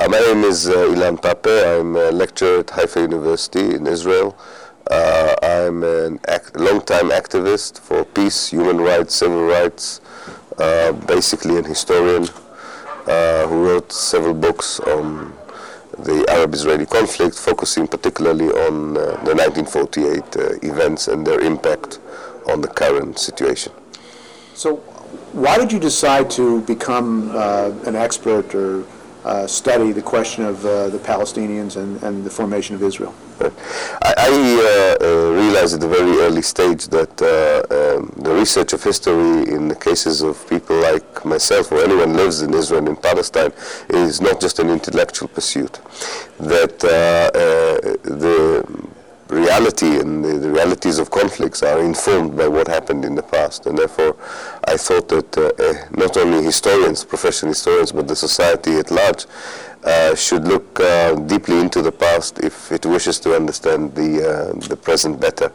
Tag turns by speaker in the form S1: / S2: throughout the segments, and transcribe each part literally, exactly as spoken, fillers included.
S1: my name is uh, Ilan Pape. I'm a lecturer at Haifa University in Israel. Uh, I'm a act long-time activist for peace, human rights, civil rights, uh, basically an historian uh, who wrote several books on the Arab-Israeli conflict, focusing particularly on uh, the nineteen forty-eight uh, events and their impact on the current situation.
S2: So why did you decide to become uh, an expert or uh, study the question of uh, the Palestinians and, and the formation of Israel?
S1: I, I uh, uh, realized at a very early stage that uh, um, the research of history in the cases of people like myself or anyone who lives in Israel and in Palestine is not just an intellectual pursuit. That uh, uh, the reality and the, the realities of conflicts are informed by what happened in the past, and therefore I thought that uh, uh, not only historians, professional historians, but the society at large uh, should look uh, deeply into the past if it wishes to understand the uh, the present better.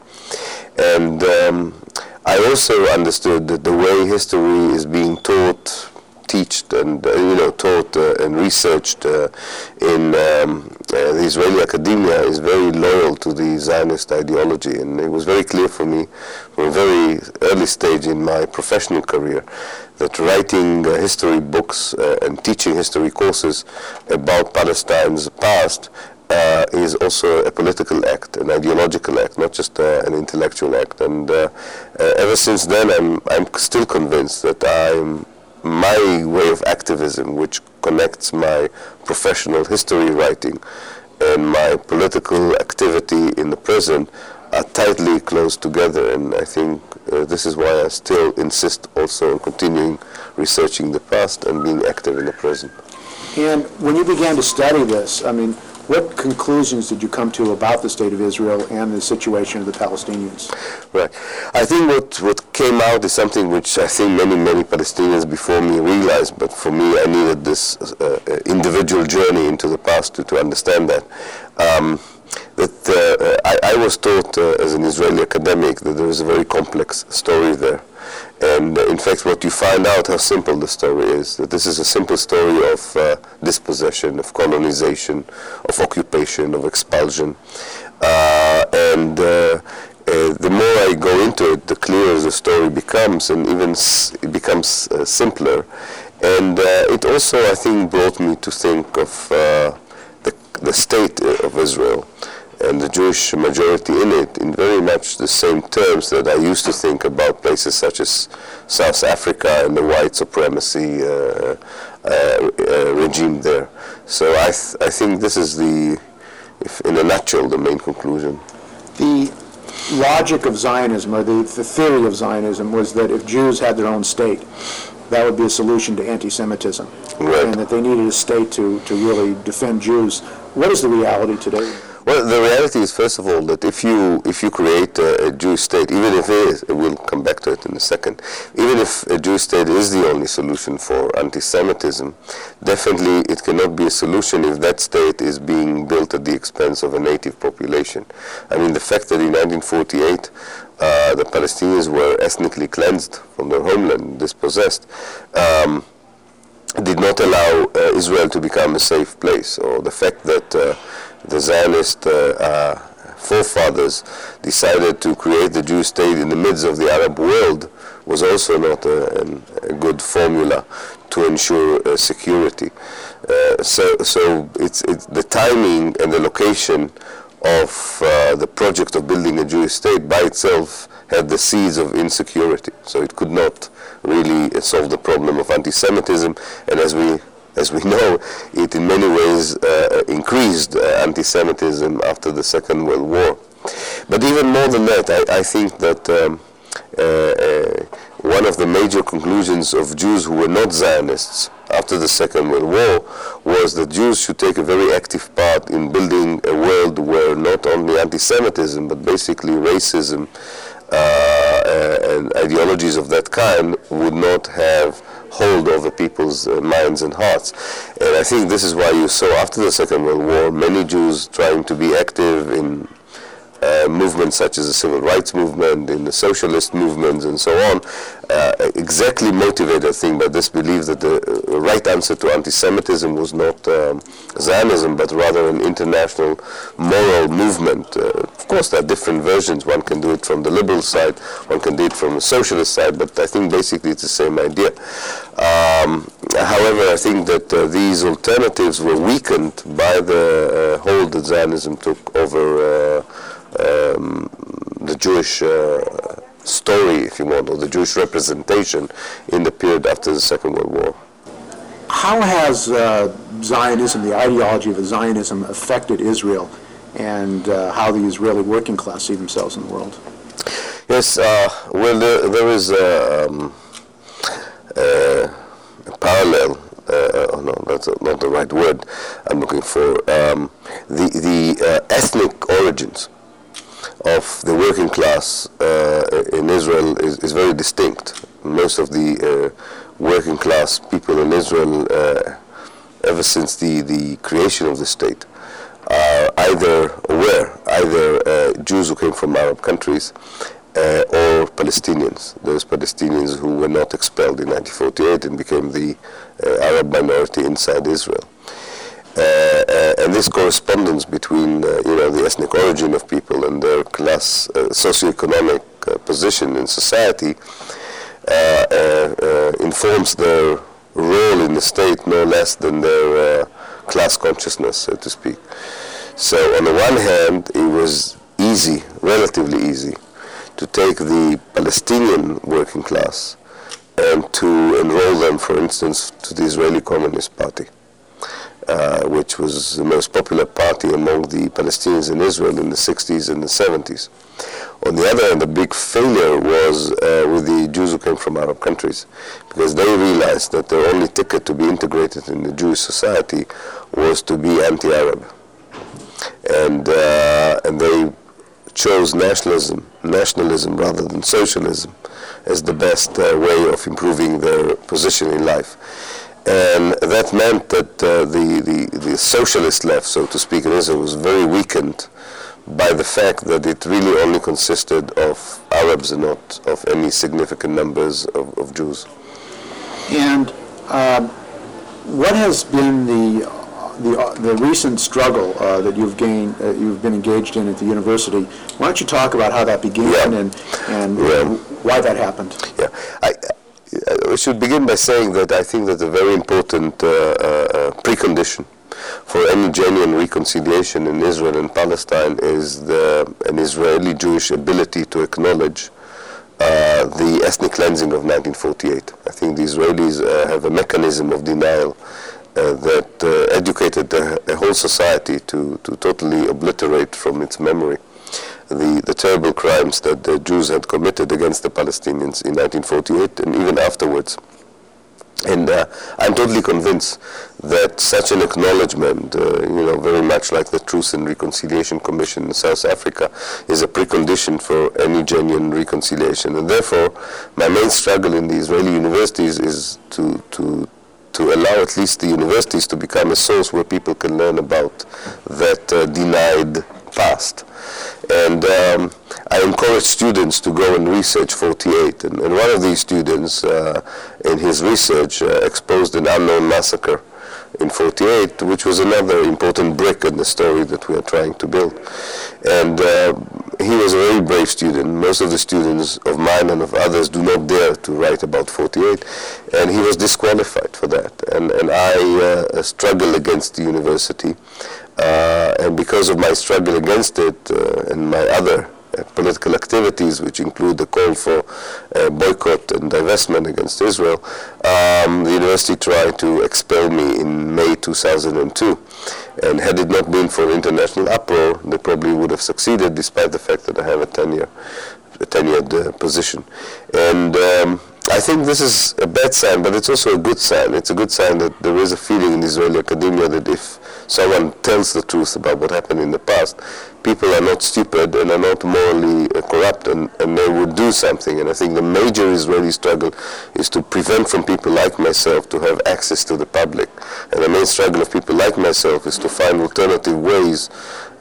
S1: And um, I also understood that the way history is being taught, taught and uh, you know taught uh, and researched uh, in um, uh, the Israeli academia is very loyal to the Zionist ideology, and it was very clear for me from a very early stage in my professional career that writing uh, history books uh, and teaching history courses about Palestine's past uh, is also a political act, an ideological act, not just uh, an intellectual act. And uh, uh, ever since then, I'm I'm still convinced that I'm my way of activism, which connects my professional history writing and my political activity in the present, are tightly close together. And I think uh, this is why I still insist also on continuing researching the past and being active in the present.
S2: And when you began to study this, I mean, what conclusions did you come to about the state of Israel and the situation of the Palestinians?
S1: Right. I think what, what came out is something which I think many, many Palestinians before me realized, but for me I needed this uh, individual journey into the past to, to understand that. Um, that uh, I, I was taught uh, as an Israeli academic that there is a very complex story there. And uh, in fact, what you find out how simple the story is, that this is a simple story of uh, dispossession, of colonization, of occupation, of expulsion. Uh, and uh, uh, the more I go into it, the clearer the story becomes, and even s it becomes uh, simpler. And uh, it also, I think, brought me to think of uh, the, the state of Israel and the Jewish majority in it in very much the same terms that I used to think about places such as South Africa and the white supremacy uh, uh, uh, regime there. So I, th I think this is the, if in a nutshell, the main conclusion.
S2: The logic of Zionism, or the, the theory of Zionism, was that if Jews had their own state, that would be a solution to anti-Semitism,
S1: right.
S2: And that they needed a state to, to really defend Jews. What is the reality today?
S1: Well, the reality is, first of all, that if you if you create a, a Jewish state, even if it is, we'll come back to it in a second, even if a Jewish state is the only solution for anti-Semitism, definitely it cannot be a solution if that state is being built at the expense of a native population. I mean, the fact that in nineteen forty-eight uh, the Palestinians were ethnically cleansed from their homeland, dispossessed, um, did not allow uh, Israel to become a safe place, or the fact that uh, the Zionist uh, uh, forefathers decided to create the Jewish state in the midst of the Arab world was also not a, a good formula to ensure uh, security. Uh, so, so it's, it's the timing and the location of uh, the project of building a Jewish state by itself had the seeds of insecurity. So it could not really uh, solve the problem of anti-Semitism, and as we As we know, it in many ways uh, increased uh, anti-Semitism after the Second World War. But even more than that, I, I think that um, uh, uh, one of the major conclusions of Jews who were not Zionists after the Second World War was that Jews should take a very active part in building a world where not only anti-Semitism, but basically racism uh, uh, and ideologies of that kind would not have hold over people's uh, minds and hearts. And I think this is why you saw after the Second World War many Jews trying to be active in uh, movements such as the civil rights movement, in the socialist movements, and so on, uh, exactly motivated, I think, by this belief that the uh, right answer to anti-Semitism was not um, Zionism, but rather an international moral movement. Uh, of course, there are different versions. One can do it from the liberal side, one can do it from the socialist side, but I think basically it's the same idea. Um, however, I think that uh, these alternatives were weakened by the uh, hold that Zionism took over uh, um, the Jewish uh, story, if you want, or the Jewish representation in the period after the Second World War.
S2: How has uh, Zionism, the ideology of Zionism, affected Israel and uh, how the Israeli working class see themselves in the world?
S1: Yes, uh, well, there, there is a, um, a, a parallel. Uh, oh no, that's not the right word I'm looking for. Um, the the uh, ethnic origins of the working class uh, in Israel is, is very distinct. Most of the uh, working class people in Israel, uh, ever since the, the creation of the state, are either aware, either uh, Jews who came from Arab countries uh, or Palestinians, those Palestinians who were not expelled in nineteen forty-eight and became the uh, Arab minority inside Israel. Uh, uh, and this correspondence between, uh, you know, the ethnic origin of people and their class, uh, socioeconomic uh, position in society uh, uh, uh, informs their role in the state no less than their uh, class consciousness, so to speak. So on the one hand, it was easy, relatively easy, to take the Palestinian working class and to enroll them, for instance, to the Israeli Communist Party. Uh, which was the most popular party among the Palestinians in Israel in the sixties and the seventies. On the other hand, the big failure was uh, with the Jews who came from Arab countries, because they realized that their only ticket to be integrated in the Jewish society was to be anti-Arab. And, uh, and they chose nationalism, nationalism rather than socialism as the best uh, way of improving their position in life. And that meant that uh, the, the, the socialist left, so to speak, in Israel was very weakened by the fact that it really only consisted of Arabs and not of any significant numbers of, of Jews.
S2: And um, what has been the, the, uh, the recent struggle uh, that you've, gained, uh, you've been engaged in at the university? Why don't you talk about how that began yeah. and, and yeah. why that happened?
S1: Yeah. I, I should begin by saying that I think that a very important uh, uh, precondition for any genuine reconciliation in Israel and Palestine is the, an Israeli Jewish ability to acknowledge uh, the ethnic cleansing of nineteen forty-eight. I think the Israelis uh, have a mechanism of denial uh, that uh, educated a, a whole society to, to totally obliterate from its memory The, the terrible crimes that the Jews had committed against the Palestinians in nineteen forty-eight and even afterwards. And uh, I'm totally convinced that such an acknowledgement, uh, you know, very much like the Truth and Reconciliation Commission in South Africa, is a precondition for any genuine reconciliation. And therefore, my main struggle in the Israeli universities is to, to, to allow at least the universities to become a source where people can learn about that uh, denied past. And um, I encourage students to go and research forty-eight. And, and one of these students, uh, in his research, uh, exposed an unknown massacre in forty-eight, which was another important brick in the story that we are trying to build. And uh, he was a very brave student. Most of the students of mine and of others do not dare to write about forty-eight, and he was disqualified for that. And, and I uh, struggled against the university. Uh, and because of my struggle against it uh, and my other uh, political activities, which include the call for uh, boycott and divestment against Israel, um, the university tried to expel me in May two thousand two. And had it not been for international uproar, they probably would have succeeded, despite the fact that I have a tenure, a tenured uh, position. And um, I think this is a bad sign, but it's also a good sign. It's a good sign that there is a feeling in Israeli academia that if someone tells the truth about what happened in the past, people are not stupid and are not morally uh, corrupt, and, and they would do something. And I think the major Israeli struggle is to prevent from people like myself to have access to the public. And the main struggle of people like myself is to find alternative ways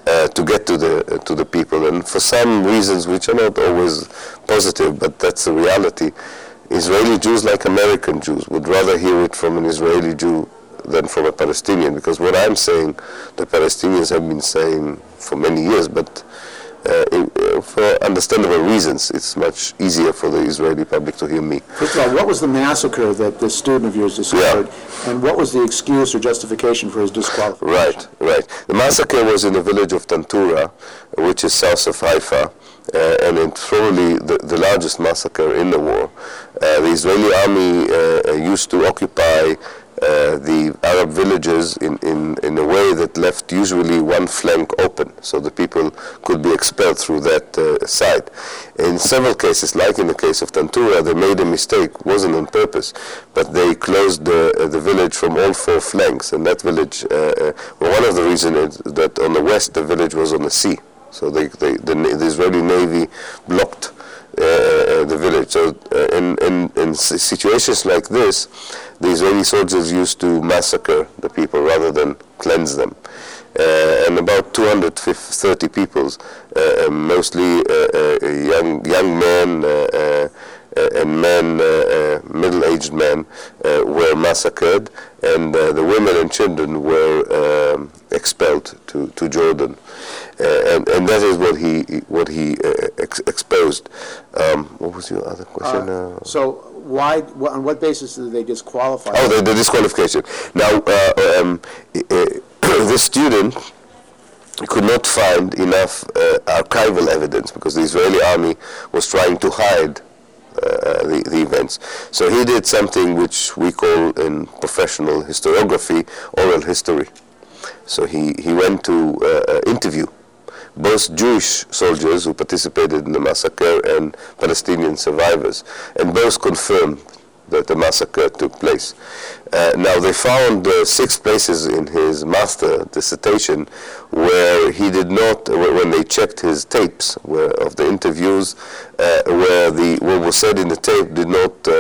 S1: uh, to get to the uh, to the people. And for some reasons, which are not always positive, but that's the reality, Israeli Jews, like American Jews, would rather hear it from an Israeli Jew than from a Palestinian, because what I'm saying, the Palestinians have been saying for many years, but uh, it, for understandable reasons, it's much easier for the Israeli public to hear me.
S2: First of all, what was the massacre that this student of yours discovered, yeah. and what was the excuse or justification for his disqualification?
S1: Right, right. The massacre was in the village of Tantura, which is south of Haifa, uh, and it's probably the, the largest massacre in the war. Uh, the Israeli army uh, used to occupy Uh, the Arab villages in, in, in a way that left usually one flank open, so the people could be expelled through that uh, side. In several cases, like in the case of Tantura, they made a mistake, wasn't on purpose, but they closed the, uh, the village from all four flanks, and that village, uh, uh, well, one of the reasons is that on the west the village was on the sea, so they, they, the, the Israeli Navy blocked Uh, the village. So uh, in, in, in situations like this, the Israeli soldiers used to massacre the people rather than cleanse them. Uh, and about two hundred thirty people, uh, mostly uh, uh, young young men uh, uh, and men, uh, uh, middle-aged men, uh, were massacred, and uh, the women and children were um, expelled to, to Jordan. Uh, and, and that is what he what he uh, ex- exposed. Um, what was your other question?
S2: Uh,
S1: uh,
S2: so why? Wh- on what basis did they disqualify?
S1: Oh, the, the disqualification. Now, uh, um, uh, the student could not find enough uh, archival evidence because the Israeli army was trying to hide Uh, the, the events. So he did something which we call in professional historiography oral history. So he, he went to uh, interview both Jewish soldiers who participated in the massacre and Palestinian survivors, and both confirmed that the massacre took place. Uh, now they found uh, six places in his master dissertation where he did not, when they checked his tapes where, of the interviews, uh, where the what was said in the tape did not uh,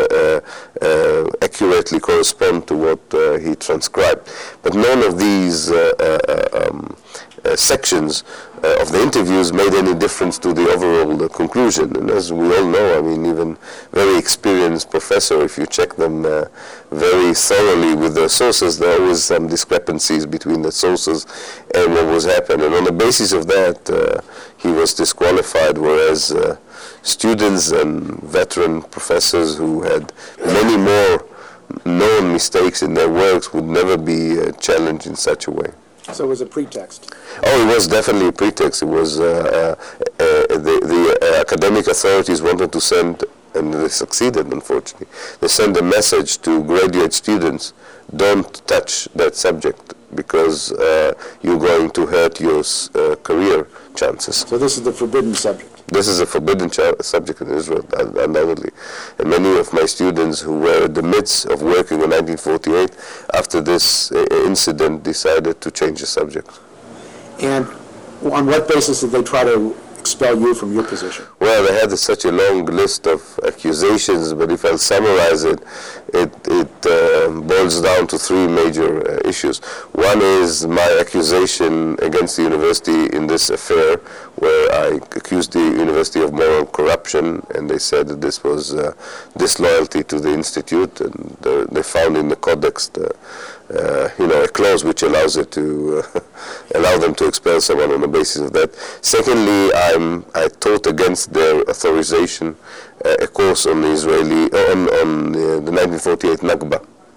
S1: uh, accurately correspond to what uh, he transcribed. But none of these uh, uh, um, uh, sections uh, of the interviews made any difference to the overall uh, conclusion. And as we all know, I mean, even very experienced professor, if you check them uh, very thoroughly with their sources, there are always some discrepancies between the sources and what was happening. And on the basis of that, uh, he was disqualified, whereas uh, students and veteran professors who had many more known mistakes in their works would never be uh, challenged in such a way.
S2: So it was a pretext?
S1: Oh, it was definitely a pretext. It was uh, uh, uh, the, the uh, academic authorities wanted to send, and they succeeded, unfortunately. They sent a message to graduate students, don't touch that subject because uh, you're going to hurt your uh, career chances.
S2: So this is the forbidden subject?
S1: This is a forbidden ch- subject in Israel, undoubtedly. And many of my students who were in the midst of working in nineteen forty-eight, after this uh, incident, decided to change the subject.
S2: And on what basis did they try to expel you from your position?
S1: Well, they had such a long list of accusations, but if I'll summarize it, it, it uh, boils down to three major uh, issues. One is my accusation against the university in this affair, where I accused the university of moral corruption, and they said that this was uh, disloyalty to the institute, and uh, they found in the codex the, uh, you know, a clause which allows it to uh, allow them to expel someone on the basis of that. Secondly, I'm, I taught against their authorization uh, a course on the Israeli on, on uh, the nineteen forty-eight Nakba,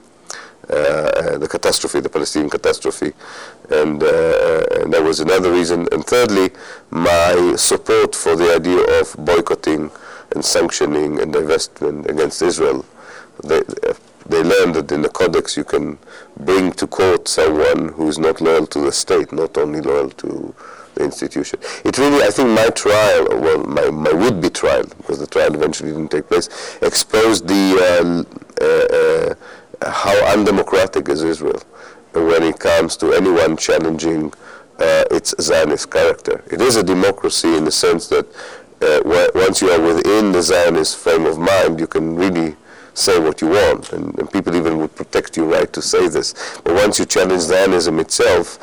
S1: uh, the catastrophe, the Palestinian catastrophe, and, uh, and that was another reason. And thirdly, my support for the idea of boycotting and sanctioning and divestment against Israel. They, they learned that in the Codex you can bring to court someone who is not loyal to the state, not only loyal to the institution. It really, I think my trial, well, my, my would-be trial, because the trial eventually didn't take place, exposed the uh, uh, uh, how undemocratic is Israel when it comes to anyone challenging uh, its Zionist character. It is a democracy in the sense that uh, once you are within the Zionist frame of mind, you can really say what you want, and, and people even would protect your right to say this. But once you challenge Zionism itself,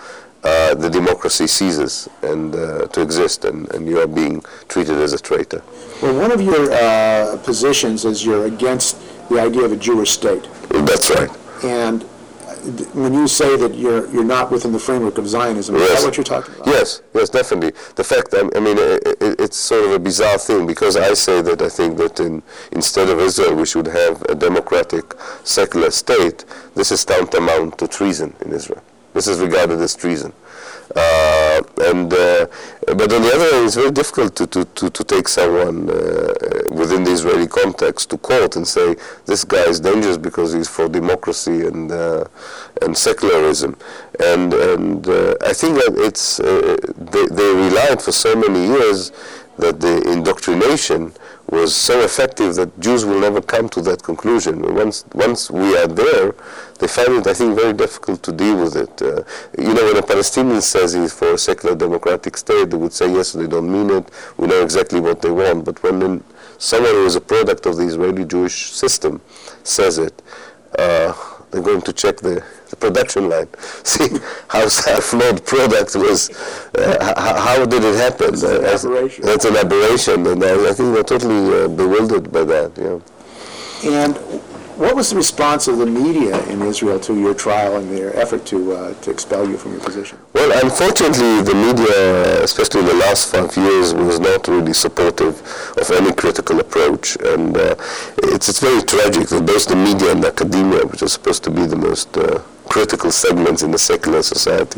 S1: uh, the democracy ceases and uh, to exist, and, and you are being treated as a traitor.
S2: Well, one of your uh, positions is you're against the idea of a Jewish state.
S1: That's right.
S2: And when you say that you're you're not within the framework of Zionism,
S1: yes.
S2: is that what you're talking about?
S1: Yes, yes, definitely. The fact, I mean, it, it, it's sort of a bizarre thing, because I say that I think that in, instead of Israel we should have a democratic, secular state. This is tantamount to treason in Israel. This is regarded as treason. Uh, and uh, but on the other hand, it's very difficult to, to, to, to take someone uh, within the Israeli context to court and say this guy is dangerous because he's for democracy and uh, and secularism. And and uh, I think that it's uh, they, they relied for so many years that the indoctrination was so effective that Jews will never come to that conclusion. And once once we are there, they find it, I think, very difficult to deal with it. Uh, you know, when a Palestinian says he's for a secular democratic state, they would say, yes, they don't mean it, we know exactly what they want. But when then someone who is a product of the Israeli Jewish system says it, uh, they're going to check the, the production line. See how a flawed product was, uh, how, how did it happen?
S2: It's an aberration.
S1: That's an aberration, and I, I think we're totally uh, bewildered by that. Yeah.
S2: And what was the response of the media in Israel to your trial and their effort to uh, to expel you from your position?
S1: Well, unfortunately, the media, especially in the last five years, was not really supportive of any critical approach. And uh, it's, it's very tragic that both the media and academia, which are supposed to be the most uh, critical segments in the secular society,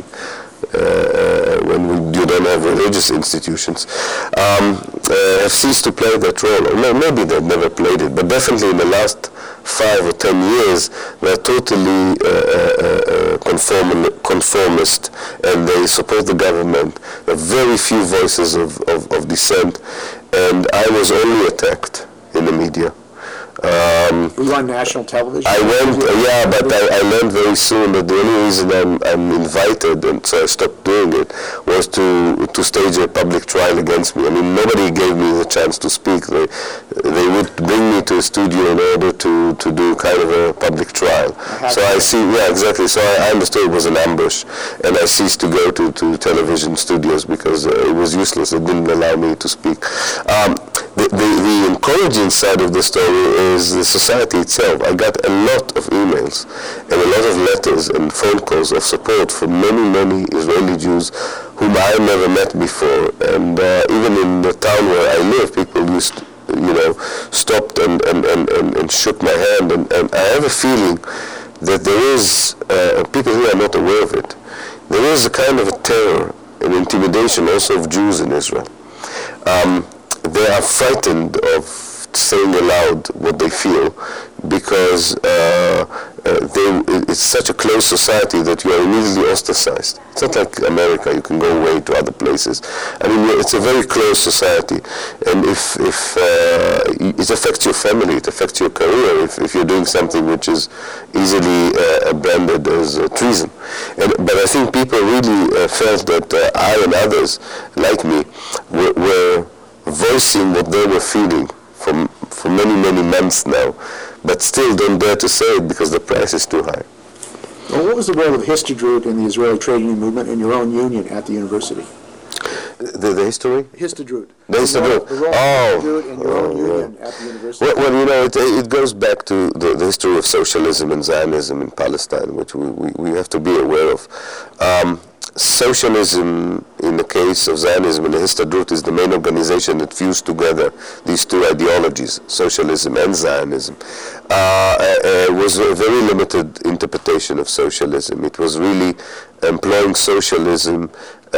S1: uh, when we, you don't have religious institutions, um, uh, have ceased to play that role. Or maybe they've never played it, but definitely in the last five or ten years, they're totally uh, uh, conform, conformist, and they support the government. There are very few voices of, of, of dissent, and I was only attacked in the media. Um,
S2: Were you on national television?
S1: I went, uh, yeah, but I, I learned very soon that the only reason I'm, I'm invited, and so I stopped doing it, was to to stage a public trial against me. I mean, nobody gave me the chance to speak. They they would bring me to a studio in order to, to do kind of a public trial. So I see, yeah, exactly. So I, I understood it was an ambush, and I ceased to go to, to television studios because uh, it was useless. It didn't allow me to speak. Um, The, the, the encouraging side of the story is the society itself. I got a lot of emails and a lot of letters and phone calls of support from many, many Israeli Jews whom I never met before. And uh, even in the town where I live, people used, you know, stopped and, and, and, and, and shook my hand. And, and I have a feeling that there is, uh, people who are not aware of it, there is a kind of a terror and intimidation also of Jews in Israel. Um, They are frightened of saying aloud what they feel because uh, uh, they, it's such a closed society that you are immediately ostracized. It's not like America, you can go away to other places. I mean, it's a very closed society, and if, if uh, it affects your family, it affects your career, if, if you're doing something which is easily uh, branded as uh, treason. And, but I think people really uh, felt that uh, I and others, like me, were, were voicing what they were feeling for, for many, many months now, but still don't dare to say it because the price is too high.
S2: Well, what was the role of Histadrut in the Israeli trade union movement and your own union at the university?
S1: The, the history?
S2: Histadrut.
S1: The Histadrut.
S2: The role
S1: Oh,
S2: of Histadrut in your
S1: oh,
S2: own union
S1: yeah.
S2: at the university.
S1: Well, well, you know, it, it goes back to the, the history of socialism and Zionism in Palestine, which we, we, we have to be aware of. Um, Socialism, in the case of Zionism, and the Histadrut is the main organization that fused together these two ideologies, socialism and Zionism. Uh, uh, was a very limited interpretation of socialism. It was really employing socialism uh,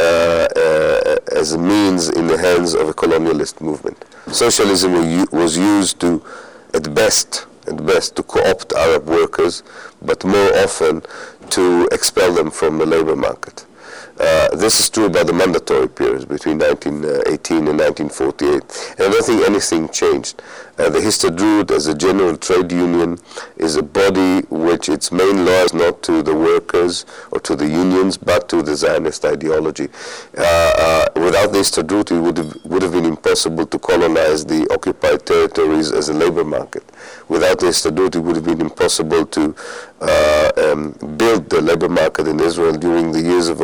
S1: uh, as a means in the hands of a colonialist movement. Socialism was used to, at best, at best, to co-opt Arab workers, but more often to expel them from the labor market. Uh, this is true about the mandatory periods between nineteen eighteen and nineteen forty-eight. And I don't think anything changed. Uh, the Histadrut, as a general trade union, is a body which its main law is not to the workers or to the unions, but to the Zionist ideology. Uh, uh, without the Histadrut, it would have, would have been impossible to colonize the occupied territories as a labor market. Without the Histadrut, it would have been impossible to uh, um, build the labor market in Israel during the years of occupation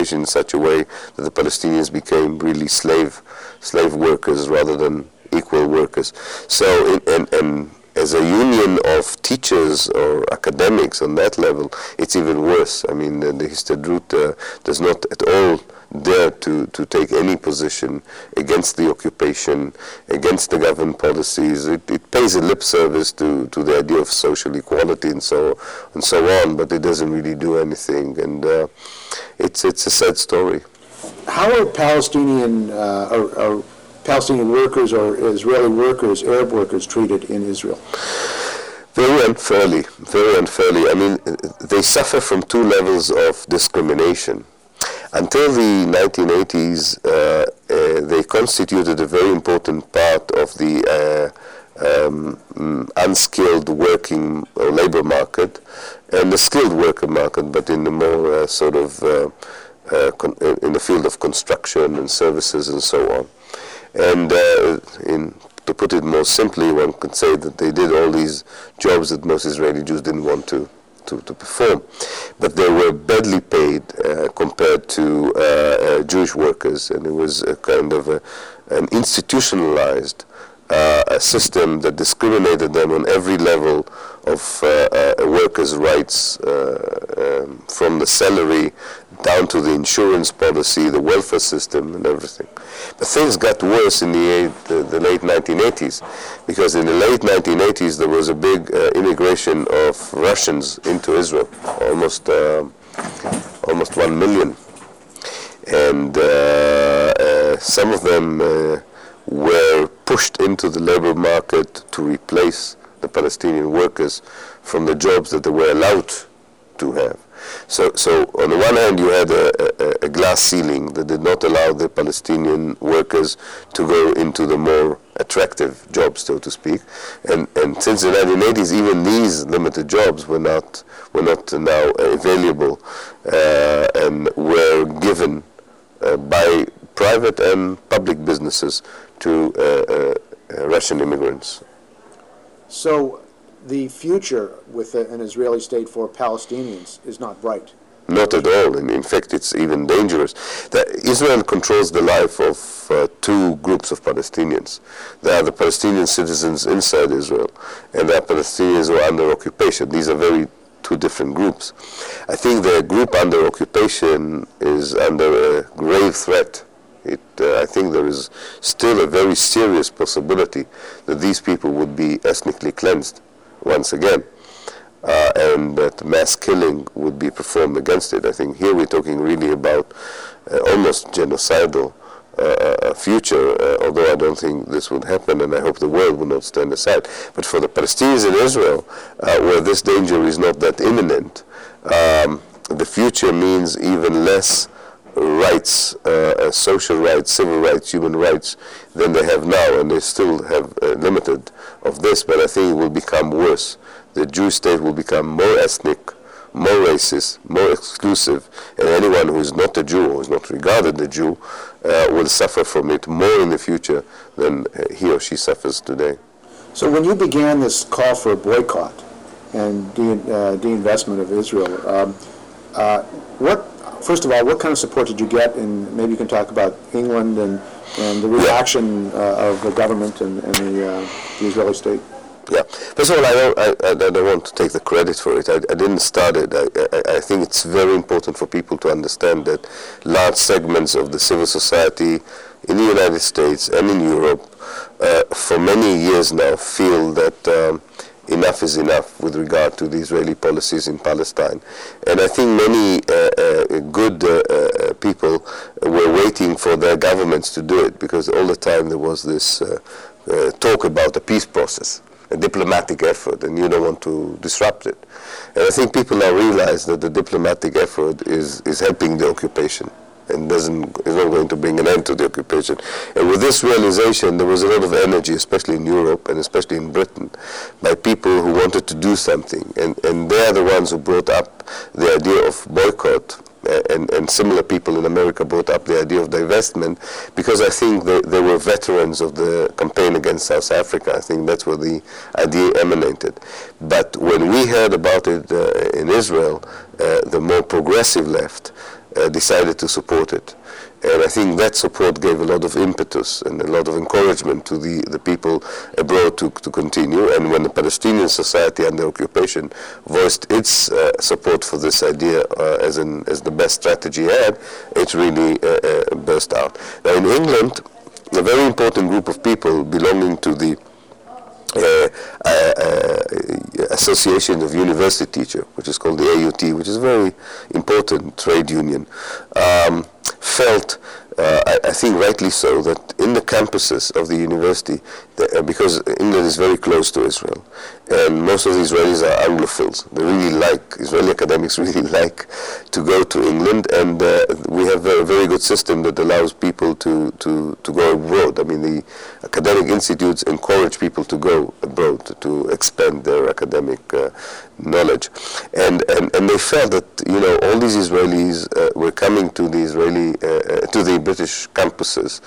S1: occupation in such a way that the Palestinians became really slave slave workers rather than equal workers. So, in, and, and as a union of teachers or academics on that level, it's even worse. I mean, the, the Histadrut uh, does not at all dare to, to take any position against the occupation, against the government policies. It, it pays a lip service to, to the idea of social equality and so and so on, but it doesn't really do anything, and uh, it's it's a sad story.
S2: How are Palestinian uh, or, or Palestinian workers or Israeli workers, Arab workers, treated in Israel?
S1: Very unfairly, very unfairly. I mean, they suffer from two levels of discrimination. Until the nineteen eighties, uh, uh, they constituted a very important part of the uh, um, unskilled working or labor market and the skilled worker market, but in the more uh, sort of uh, uh, con- in the field of construction and services and so on. And uh, in, to put it more simply, one could say that they did all these jobs that most Israeli Jews didn't want to, to, to perform. But they were badly paid uh, compared to uh, uh, Jewish workers, and it was a kind of a, an institutionalized uh, a system that discriminated them on every level of uh, uh, workers' rights, uh, um, from the salary down to the insurance policy, the welfare system, and everything. But things got worse in the, eight, the, the late nineteen eighties, because in the late nineteen eighties there was a big uh, immigration of Russians into Israel, almost uh, almost one million, and uh, uh, some of them uh, were pushed into the labor market to replace the Palestinian workers from the jobs that they were allowed to have. So, so on the one hand, you had a, a, a glass ceiling that did not allow the Palestinian workers to go into the more attractive jobs, so to speak. And, and since the nineteen eighties, even these limited jobs were not were not now available uh, and were given uh, by private and public businesses to uh, uh, uh, Russian immigrants.
S2: So the future with an Israeli state for Palestinians is not bright.
S1: Not at all. In, in fact, it's even dangerous. That Israel controls the life of uh, two groups of Palestinians. There are the Palestinian citizens inside Israel, and there are Palestinians who are under occupation. These are very two different groups. I think the group under occupation is under a grave threat. It, uh, I think there is still a very serious possibility that these people would be ethnically cleansed once again, uh, and that mass killing would be performed against it. I think here we're talking really about uh, almost genocidal uh, future, uh, although I don't think this would happen, and I hope the world will not stand aside. But for the Palestinians in Israel, uh, where this danger is not that imminent, um, the future means even less rights, uh, social rights, civil rights, human rights than they have now, and they still have uh, limited of this, but I think it will become worse. The Jewish state will become more ethnic, more racist, more exclusive, and anyone who is not a Jew, who is not regarded a Jew, uh, will suffer from it more in the future than uh, he or she suffers today.
S2: So when you began this call for a boycott and de- uh, de-investment of Israel, um, uh, what First of all, what kind of support did you get? And maybe you can talk about England and, and the reaction uh, of the government and, and the, uh, the Israeli state.
S1: Yeah. First of all, I don't, I, I don't want to take the credit for it. I, I didn't start it. I, I, I think it's very important for people to understand that large segments of the civil society in the United States and in Europe uh, for many years now feel that um, enough is enough with regard to the Israeli policies in Palestine. And I think many uh, uh, good uh, uh, people were waiting for their governments to do it, because all the time there was this uh, uh, talk about a peace process, a diplomatic effort, and you don't want to disrupt it. And I think people now realize that the diplomatic effort is, is helping the occupation, and doesn't is not going to bring an end to the occupation. And with this realization, there was a lot of energy, especially in Europe and especially in Britain, by people who wanted to do something. And, and they're the ones who brought up the idea of boycott. Uh, and, and similar people in America brought up the idea of divestment, because I think they, they were veterans of the campaign against South Africa. I think that's where the idea emanated. But when we heard about it uh, in Israel, uh, the more progressive left, uh, decided to support it. And I think that support gave a lot of impetus and a lot of encouragement to the, the people abroad to, to continue. And when the Palestinian society under occupation voiced its uh, support for this idea uh, as, an, as the best strategy had, it really uh, uh, burst out. Now in England, a very important group of people belonging to the Uh, uh, uh, Association of University Teachers, which is called the A U T, which is a very important trade union, um, felt, uh, I, I think rightly so, that in the campuses of the university, that, uh, because England is very close to Israel, and most of the Israelis are Anglophiles. They really like, Israeli academics really like to go to England, and uh, we have a very good system that allows people to, to, to go abroad. I mean, the academic institutes encourage people to go abroad to, to expand their academic uh, knowledge. And, and and they felt that, you know, all these Israelis uh, were coming to the Israeli, uh, uh, to the British campuses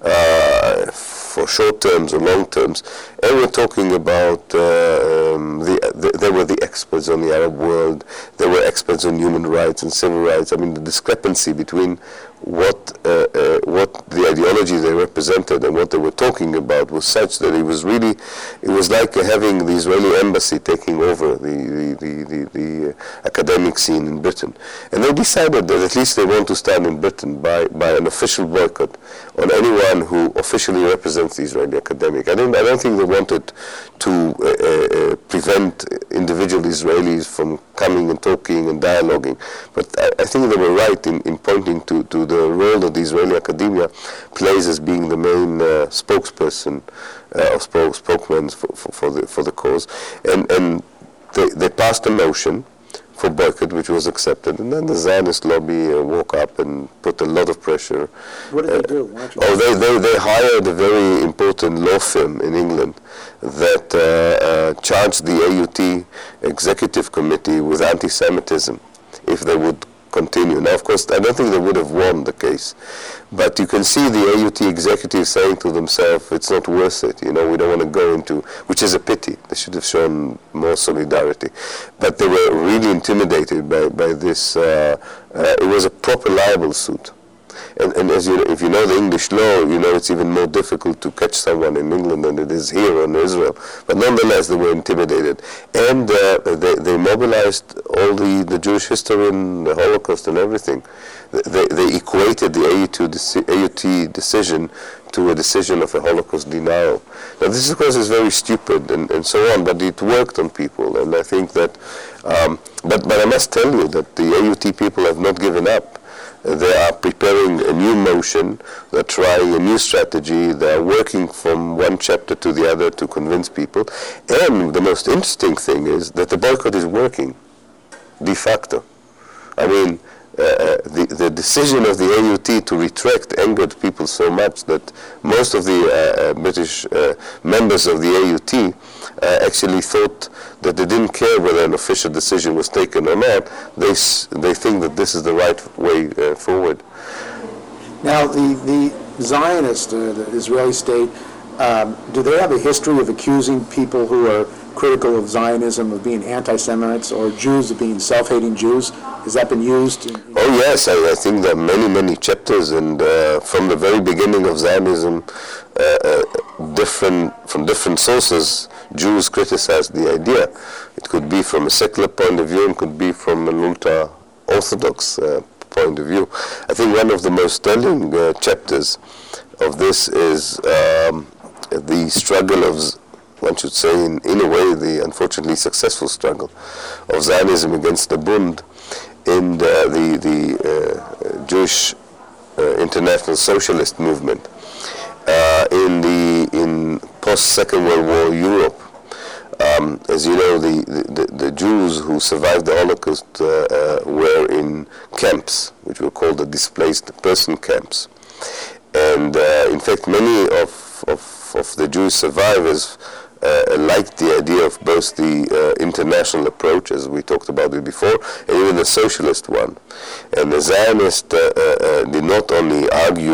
S1: uh, for short terms or long terms, and we're talking about uh, um, the, the they were the experts on the Arab world, they were experts on human rights and civil rights. I mean, the discrepancy between what uh, uh, what the ideology they represented and what they were talking about was such that it was really, it was like having the Israeli embassy taking over the the, the, the, the academic scene in Britain. And they decided that at least they want to stand in Britain by, by an official boycott on anyone who officially represents the Israeli academic. I don't, I don't think they wanted to uh, uh, prevent individual Israelis from coming and talking and dialoguing, but I, I think they were right in, in pointing to, to the role that the Israeli academia plays as being the main uh, spokesperson uh, or spoke, spokesman for, for, for the for the cause, and and they, they passed a motion for boycott, which was accepted, and then the Zionist lobby uh, woke up and put a lot of pressure.
S2: What did uh, they do? Why don't you
S1: oh, they, they they hired a very important law firm in England that uh, uh, charged the A U T executive committee with anti-Semitism if they would continue. Now, of course, I don't think they would have won the case, but you can see the A U T executives saying to themselves, it's not worth it, you know, we don't want to go into, which is a pity. They should have shown more solidarity. But they were really intimidated by, by this. Uh, uh, it was a proper libel suit. And, and as you, if you know the English law, you know it's even more difficult to catch someone in England than it is here in Israel. But nonetheless, they were intimidated. And uh, they, they mobilized all the, the Jewish history and the Holocaust and everything. They, they equated the A U T decision to a decision of a Holocaust denial. Now this, of course, is very stupid and, and so on, but it worked on people. And I think that, um, but, but I must tell you that the A U T people have not given up. They are preparing a new motion, they're trying a new strategy, they're working from one chapter to the other to convince people. And the most interesting thing is that the boycott is working, de facto. I mean, uh, the, the decision of the A U T to retract angered people so much that most of the uh, British uh, members of the A U T uh, actually thought that they didn't care whether an official decision was taken or not. They they think that this is the right way uh, forward.
S2: Now, the, the Zionist, uh, the Israeli state, um, do they have a history of accusing people who are critical of Zionism of being anti-Semites or Jews of being self-hating Jews? Has that been used? In, in
S1: oh yes, I, I think there are many, many chapters, and uh, from the very beginning of Zionism, uh, uh, different from different sources, Jews criticized the idea. It could be from a secular point of view, and could be from an ultra-Orthodox uh, point of view. I think one of the most telling uh, chapters of this is um, the struggle of, one should say, in, in a way, the unfortunately successful struggle of Zionism against the Bund in the, the, the uh, Jewish uh, International Socialist Movement uh, in the in post-Second World War Europe. Um, as you know, the, the, the Jews who survived the Holocaust uh, uh, were in camps, which were called the displaced person camps. And uh, in fact, many of, of, of the Jewish survivors uh, liked the idea of both the uh, international approach, as we talked about it before, and even the socialist one. And the Zionists uh, uh, did not only argue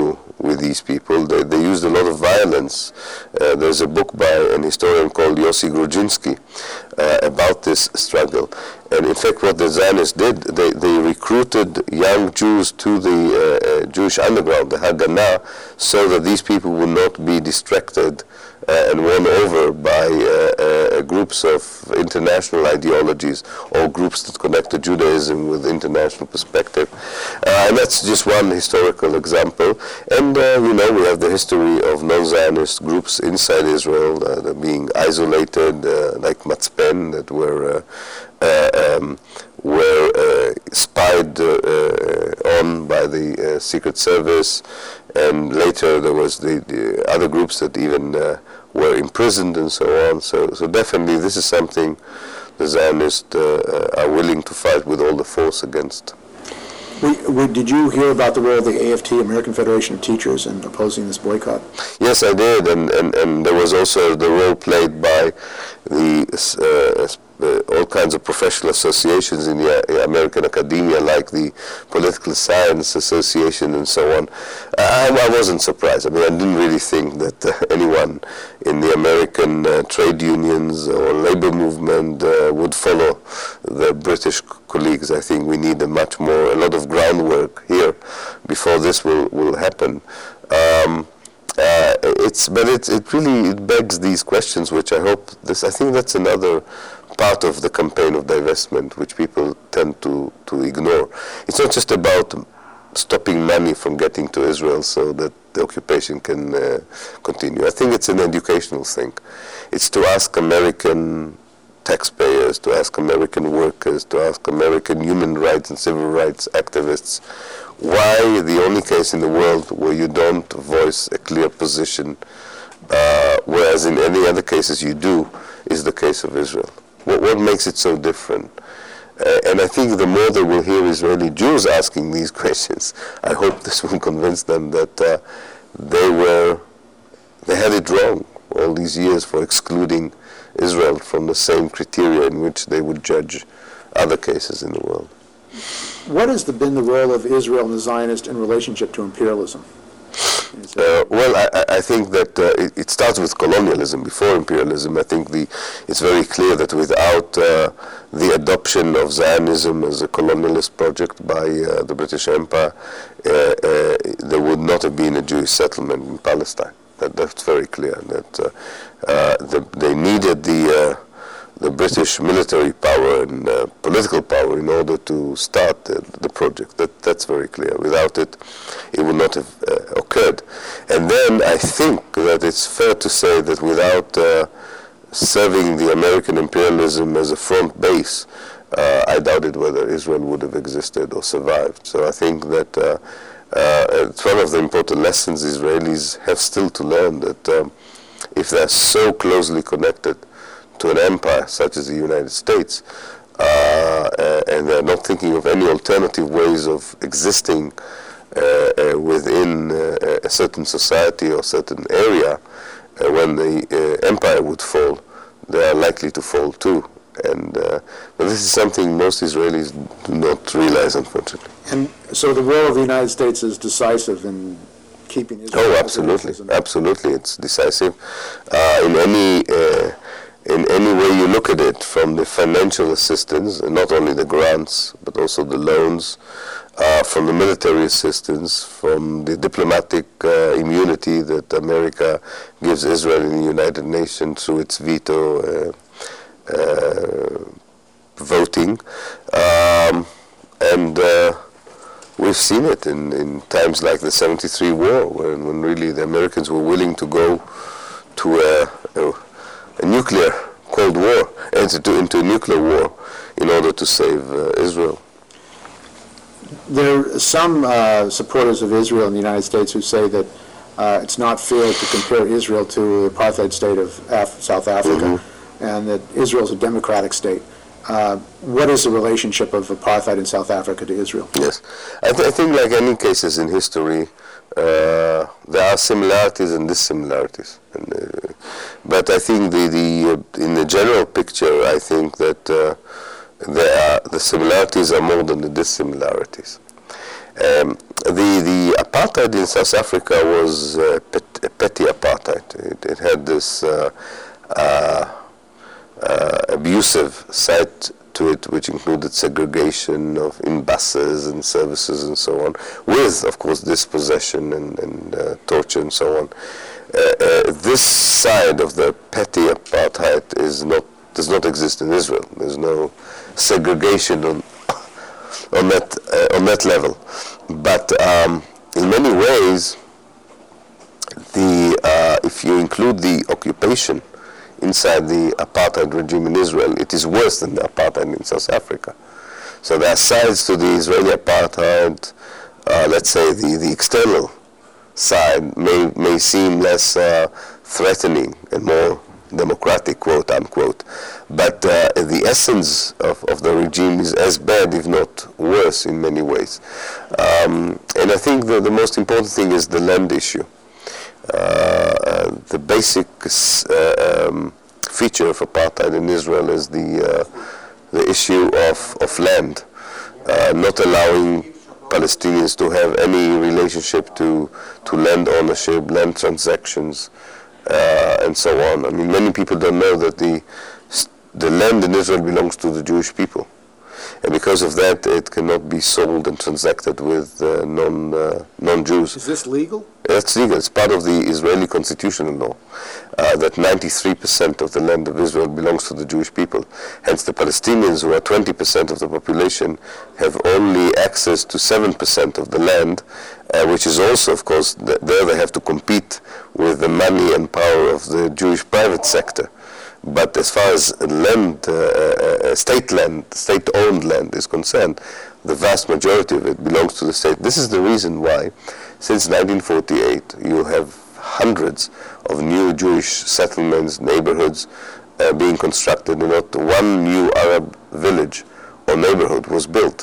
S1: with these people. They, they used a lot of violence. Uh, there's a book by an historian called Yossi Grudziński uh, about this struggle. And in fact, what the Zionists did, they, they recruited young Jews to the uh, uh, Jewish underground, the Haganah, so that these people would not be distracted uh, and won over by uh, uh, groups of international ideologies or groups that connect to Judaism with international perspective. Uh, and that's just one historical example. And, uh, you know, we have the history of non-Zionist groups inside Israel uh, that being isolated, uh, like Matzpen, that were uh, Uh, um, were uh, spied uh, uh, on by the uh, Secret Service, and later there was the, the other groups that even uh, were imprisoned and so on. So, so definitely this is something the Zionists uh, are willing to fight with all the force against.
S2: We, we, did you hear about the role of the A F T, American Federation of Teachers, in opposing this boycott?
S1: Yes, I did, and, and, and there was also the role played by the uh, Uh, all kinds of professional associations in the uh, American academia, like the Political Science Association and so on. I, I wasn't surprised. I mean, I didn't really think that uh, anyone in the American uh, trade unions or labor movement uh, would follow the British colleagues. I think we need a much more, a lot of groundwork here before this will, will happen. Um, uh, it's, but it, it really it begs these questions, which I hope this. I think that's another part of the campaign of divestment, which people tend to, to ignore. It's not just about stopping money from getting to Israel so that the occupation can uh, continue. I think it's an educational thing. It's to ask American taxpayers, to ask American workers, to ask American human rights and civil rights activists, why the only case in the world where you don't voice a clear position, uh, whereas in any other cases you do, is the case of Israel. What, what makes it so different? Uh, and I think the more they will hear Israeli Jews asking these questions, I hope this will convince them that uh, they were, they had it wrong all these years for excluding Israel from the same criteria in which they would judge other cases in the world.
S2: What has the, been the role of Israel and the Zionists in relationship to imperialism?
S1: Uh, well, I, I think that uh, it, it starts with colonialism before imperialism. I think the, it's very clear that without uh, the adoption of Zionism as a colonialist project by uh, the British Empire, uh, uh, there would not have been a Jewish settlement in Palestine. That, that's very clear. That uh, uh, the, they needed the uh, the British military power and uh, political power in order to start the, the project. That, that's very clear. Without it, it would not have uh, occurred. And then I think that it's fair to say that without uh, serving the American imperialism as a front base, uh, I doubted whether Israel would have existed or survived. So I think that uh, uh, it's one of the important lessons Israelis have still to learn, that um, if they're so closely connected to an empire such as the United States, uh, uh, and they're not thinking of any alternative ways of existing uh, uh, within uh, a certain society or certain area, uh, when the uh, empire would fall, they are likely to fall too. And uh, but this is something most Israelis do not realize, unfortunately.
S2: And so the role of the United States is decisive in keeping Israel.
S1: Oh, absolutely, absolutely, it's decisive uh, in any. Uh, In any way you look at it, from the financial assistance, and not only the grants, but also the loans, uh, from the military assistance, from the diplomatic uh, immunity that America gives Israel in the United Nations through its veto uh, uh, voting. Um, and uh, we've seen it in, in times like the seventy-three war, when, when really the Americans were willing to go to a, a a nuclear Cold War, enter into a nuclear war in order to save uh, Israel.
S2: There are some uh, supporters of Israel in the United States who say that uh, it's not fair to compare Israel to the apartheid state of Af- South Africa, mm-hmm. and that Israel is a democratic state. Uh, what is the relationship of apartheid in South Africa to Israel?
S1: Yes, I, th- I think like any cases in history, uh, there are similarities and dissimilarities. And, uh, but I think the, the uh, in the general picture, I think that uh, there are, the similarities are more than the dissimilarities. Um, the the apartheid in South Africa was uh, pet, a petty apartheid. It, it had this uh, uh, uh, abusive side to it, which included segregation of in buses and services and so on, with, of course, dispossession and, and uh, torture and so on. Uh, uh, this side of the petty apartheid is not does not exist in Israel. There's no segregation on on that uh, on that level. But um, in many ways, the uh, if you include the occupation inside the apartheid regime in Israel, it is worse than the apartheid in South Africa. So there are sides to the Israeli apartheid. Uh, let's say the, the external side may may seem less uh, threatening and more democratic, quote unquote, but uh, the essence of, of the regime is as bad, if not worse, in many ways. Um, and I think the, the most important thing is the land issue. Uh, the basic uh, um, feature of apartheid in Israel is the uh, the issue of, of land, uh, not allowing Palestinians to have any relationship to, to land ownership, land transactions, Uh, and so on. I mean, many people don't know that the the land in Israel belongs to the Jewish people, and because of that, it cannot be sold and transacted with uh, non uh, non-Jews.
S2: Is this legal?
S1: It's legal. It's part of the Israeli constitutional law uh, that ninety-three percent of the land of Israel belongs to the Jewish people. Hence, the Palestinians, who are twenty percent of the population, have only access to seven percent of the land, uh, which is also, of course, th- there they have to compete with the money and power of the Jewish private sector. But as far as land, uh, uh, state land, state-owned land is concerned, the vast majority of it belongs to the state. This is the reason why, since nineteen forty-eight, you have hundreds of new Jewish settlements, neighborhoods uh, being constructed, and not one new Arab village or neighborhood was built.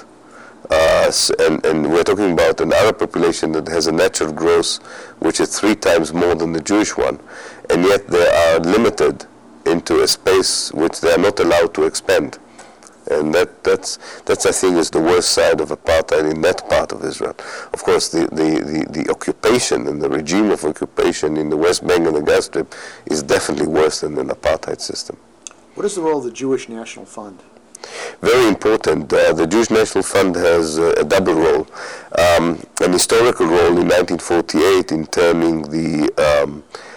S1: Uh, and, and we're talking about an Arab population that has a natural growth which is three times more than the Jewish one, and yet they are limited into a space which they are not allowed to expand. And that, that's, that's I think, is the worst side of apartheid in that part of Israel. Of course, the, the, the, the occupation and the regime of occupation in the West Bank and the Gaza Strip is definitely worse than an apartheid system.
S2: What is the role of the Jewish National Fund?
S1: Very important. Uh, the Jewish National Fund has uh, a double role. Um, an historical role in nineteen forty-eight in turning the um,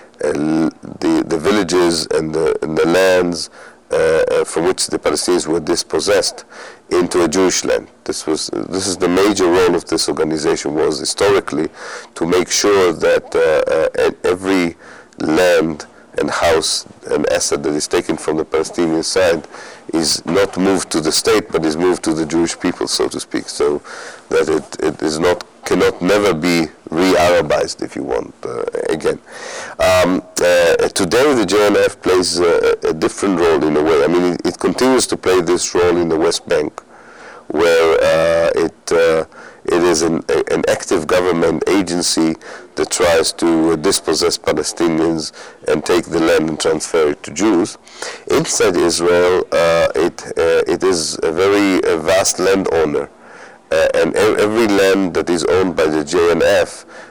S1: uh, the, the villages and the, and the lands uh, uh, from which the Palestinians were dispossessed into a Jewish land. This was this is the major role of this organization, was historically to make sure that uh, uh, every land and house and asset that is taken from the Palestinian side is not moved to the state, but is moved to the Jewish people, so to speak, so that it, it is not cannot never be re-Arabized, if you want, uh, again. Um, uh, today, the J N F plays a, a different role in a way. I mean, it, it continues to play this role in the West Bank, where uh, it uh, it is an, a, an active government agency that tries to uh, dispossess Palestinians and take the land and transfer it to Jews. Inside Israel, uh, it uh, it is a very uh, vast landowner, uh, and e- every land that is owned by the J N F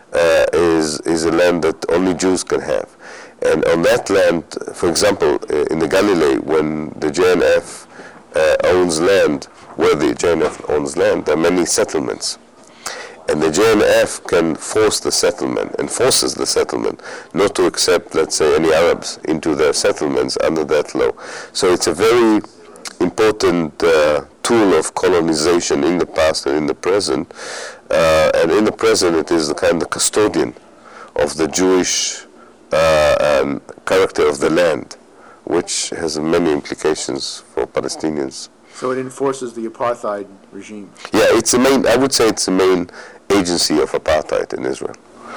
S1: uh, is is a land that only Jews can have. And on that land, for example, in the Galilee, when the J N F uh, owns land, where the J N F owns land, there are many settlements. And the J N F can force the settlement, and forces the settlement, not to accept, let's say, any Arabs into their settlements under that law. So it's a very important uh, tool of colonization in the past and in the present. Uh, and in the present, it is the kind of custodian of the Jewish uh, um, character of the land, which has many implications for Palestinians.
S2: So it enforces the apartheid regime.
S1: Yeah, it's a main. I would say it's the main agency of apartheid in Israel.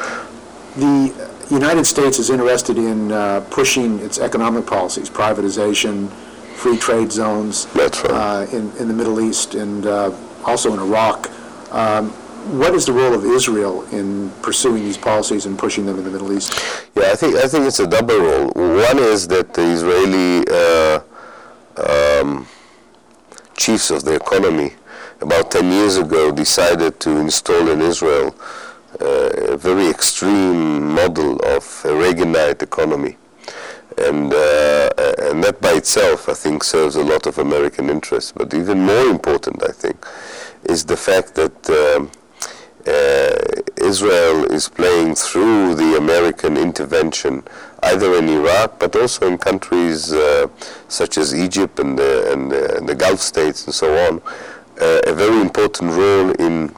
S2: The United States is interested in uh, pushing its economic policies, privatization, free trade zones.
S1: That's right.
S2: uh, in, in the Middle East and uh, also in Iraq. Um, what is the role of Israel in pursuing these policies and pushing them in the Middle East?
S1: Yeah, I think I think it's a double role. One is that the Israeli uh, um, chiefs of the economy about ten years ago, decided to install in Israel uh, a very extreme model of a Reaganite economy. And, uh, and that by itself, I think, serves a lot of American interests. But even more important, I think, is the fact that um, uh, Israel is playing through the American intervention, either in Iraq, but also in countries uh, such as Egypt and the, and, the, and the Gulf states and so on, uh, a very important role in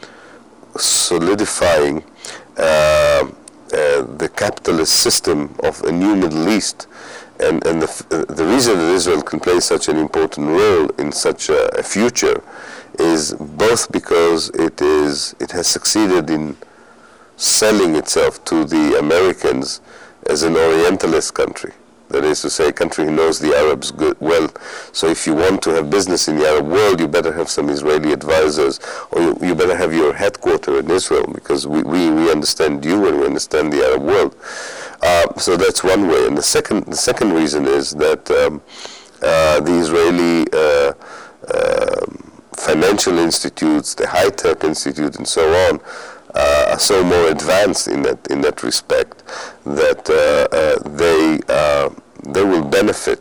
S1: solidifying uh, Uh, the capitalist system of a new Middle East, and and the uh, the reason that Israel can play such an important role in such a, a future is both because it is it has succeeded in selling itself to the Americans as an Orientalist country. That is to say, a country who knows the Arabs good, well. So if you want to have business in the Arab world, you better have some Israeli advisors, or you, you better have your headquarters in Israel, because we, we, we understand you and we understand the Arab world. Uh, so that's one way. And the second the second reason is that um, uh, the Israeli uh, uh, financial institutes, the high-tech institute, and so on, Uh, are so more advanced in that in that respect that uh, uh, they uh, they will benefit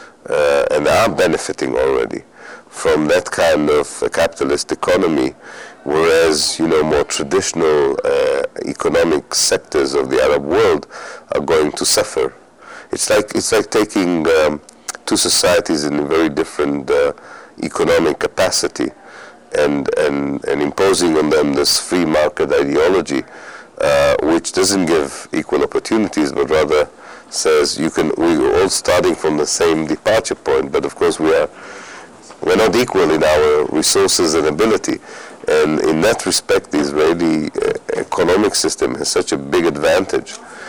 S1: uh, and are benefiting already from that kind of uh, capitalist economy, whereas you know more traditional uh, economic sectors of the Arab world are going to suffer. It's like it's like taking um, two societies in a very different uh, economic capacity, And, and, and imposing on them this free market ideology, uh, which doesn't give equal opportunities, but rather says you can. We're all starting from the same departure point, but of course we are we're not equal in our resources and ability. And in that respect, the Israeli uh, economic system has such a big advantage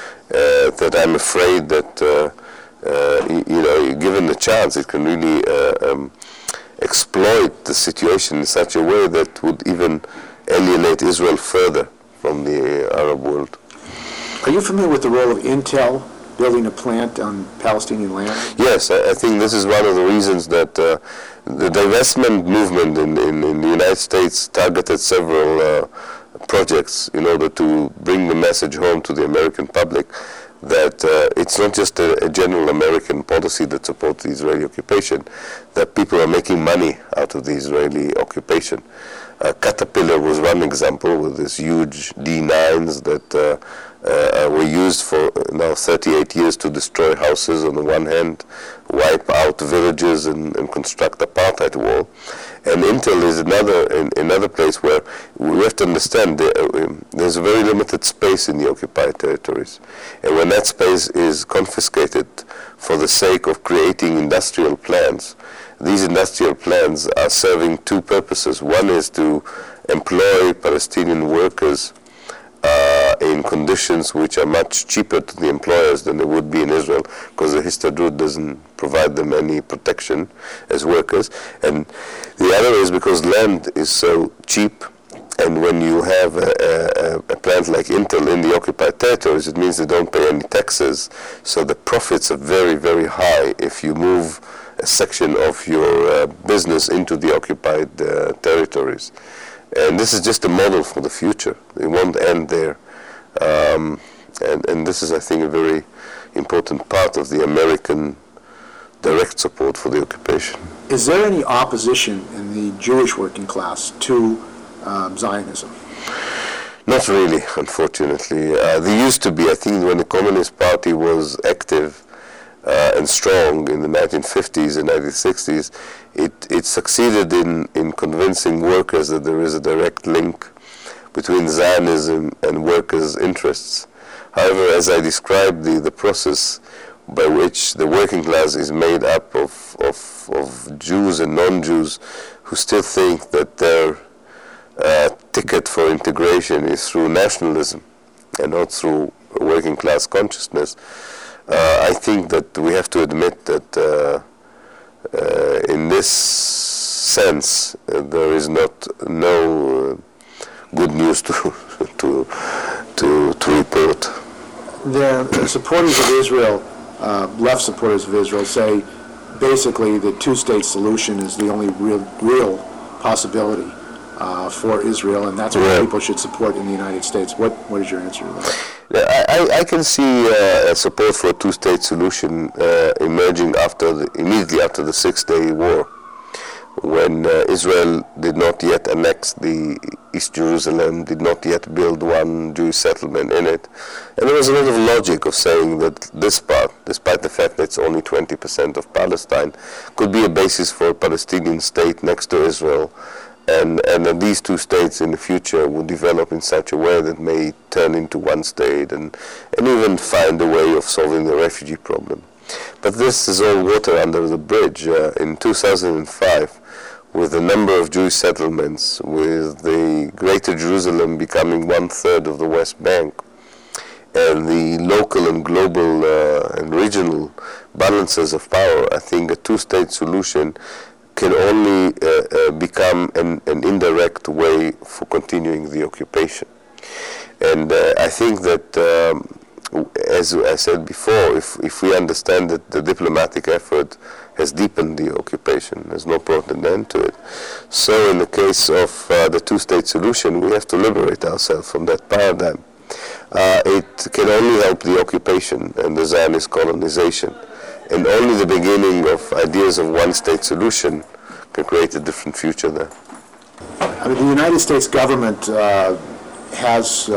S1: uh, that I'm afraid that uh, uh, you, you know, given the chance, it can really. Uh, um, exploit the situation in such a way that would even alienate Israel further from the Arab world.
S2: Are you familiar with the role of Intel building a plant on Palestinian land?
S1: Yes, I, I think this is one of the reasons that uh, the divestment movement in, in, in the United States targeted several uh, projects in order to bring the message home to the American public that uh, it's not just a, a general American policy that supports the Israeli occupation, that people are making money out of the Israeli occupation. Uh, Caterpillar was one example with these huge D nines that uh, uh, were used for now thirty-eight years to destroy houses on the one hand, wipe out villages and, and construct apartheid wall. And Intel is another in, another place where we have to understand that, uh, there's a very limited space in the occupied territories. And when that space is confiscated for the sake of creating industrial plants, these industrial plants are serving two purposes. One is to employ Palestinian workers uh, in conditions which are much cheaper to the employers than they would be in Israel, because the Histadrut doesn't provide them any protection as workers. And the other is because land is so cheap, and when you have a, a, a plant like Intel in the occupied territories, it means they don't pay any taxes, so the profits are very, very high if you move a section of your uh, business into the occupied uh, territories. And this is just a model for the future. It won't end there. Um, and, and this is, I think, a very important part of the American direct support for the occupation.
S2: Is there any opposition in the Jewish working class to um, Zionism?
S1: Not really, unfortunately. Uh, there used to be, I think, when the Communist Party was active uh, and strong in the nineteen fifties and nineteen sixties, it, it succeeded in, in convincing workers that there is a direct link between Zionism and workers' interests. However, as I described, the, the process by which the working class is made up of, of, of Jews and non-Jews who still think that their uh, ticket for integration is through nationalism and not through working class consciousness, uh, I think that we have to admit that uh, uh, in this sense uh, there is not no uh, good news to to to, to report.
S2: The supporters of Israel, uh, left supporters of Israel, say basically the two-state solution is the only real real possibility uh, for Israel, and that's what
S1: Yeah.
S2: people should support in the United States. What What is your answer to that?
S1: Yeah, I, I can see uh, a support for a two-state solution uh, emerging after the, immediately after the Six-Day War, when uh, Israel did not yet annex the East Jerusalem, did not yet build one Jewish settlement in it. And there was a lot of logic of saying that this part, despite the fact that it's only twenty percent of Palestine, could be a basis for a Palestinian state next to Israel. And, and that these two states in the future would develop in such a way that may turn into one state and, and even find a way of solving the refugee problem. But this is all water under the bridge. Uh, in two thousand five, with the number of Jewish settlements, with the Greater Jerusalem becoming one-third of the West Bank, and the local and global uh, and regional balances of power, I think a two-state solution can only uh, uh, become an, an indirect way for continuing the occupation. And uh, I think that, um, as I said before, if, if we understand that the diplomatic effort has deepened the occupation, there's no brought an end to it. So in the case of uh, the two-state solution, we have to liberate ourselves from that paradigm. Uh, it can only help the occupation and the Zionist colonization. And only the beginning of ideas of one-state solution can create a different future there.
S2: I mean, the United States government uh, has uh,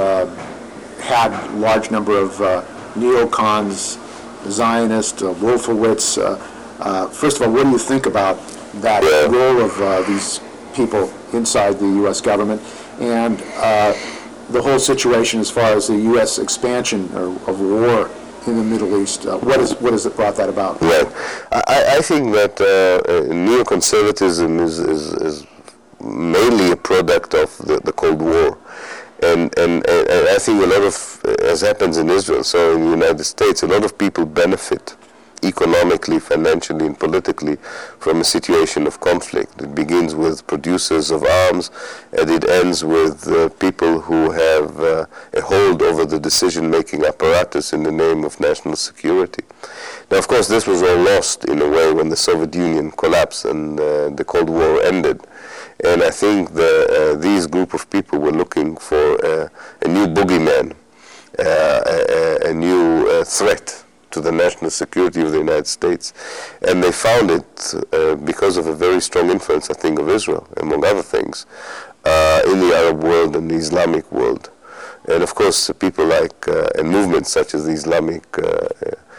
S2: had a large number of uh, neocons, Zionists, uh, Wolfowitz. Uh, uh, first of all, what do you think about that
S1: Yeah.
S2: role of uh, these people inside the U S government and uh, the whole situation as far as the U S expansion or, of war in the Middle East? Uh, what is what has it brought that about?
S1: Right. I, I think that uh, uh, neoconservatism is, is, is mainly a product of the, the Cold War. And, and, and I think a lot of, as happens in Israel, so in the United States, a lot of people benefit economically, financially, and politically from a situation of conflict. It begins with producers of arms, and it ends with uh, people who have uh, a hold over the decision-making apparatus in the name of national security. Now, of course, this was all lost in a way when the Soviet Union collapsed and uh, the Cold War ended. And I think the, uh, these group of people were looking for uh, a new boogeyman, uh, a, a new uh, threat to the national security of the United States. And they found it uh, because of a very strong influence, I think, of Israel, among other things, uh, in the Arab world and the Islamic world. And of course, people like, uh, and movements such as the Islamic uh,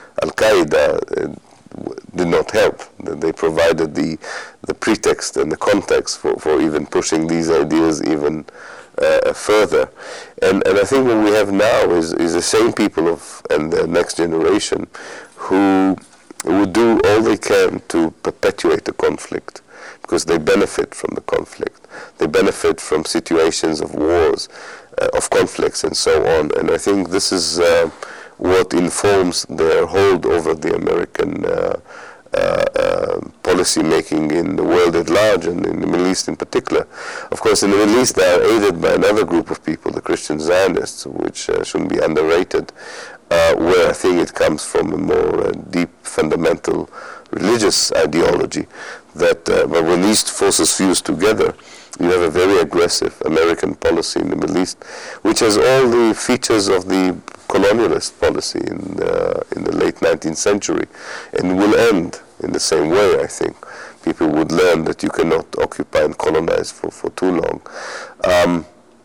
S1: Al-Qaeda uh, did not help. They provided the the pretext and the context for, for even pushing these ideas even uh, further. And and I think what we have now is, is the same people of and the next generation who would do all they can to perpetuate the conflict, because they benefit from the conflict. They benefit from situations of wars, uh, of conflicts, and so on. And I think this is uh, what informs their hold over the American uh, uh, uh, policy making in the world at large, and in the Middle East in particular. Of course, in the Middle East, they are aided by another group of people, the Christian Zionists, which uh, shouldn't be underrated, uh, where I think it comes from a more uh, deep, fundamental religious ideology. That uh, but when these forces fuse together, you have a very aggressive American policy in the Middle East, which has all the features of the colonialist policy in the, in the late nineteenth century, and will end in the same way, I think. People would learn that you cannot occupy and colonize for, for too long. Um,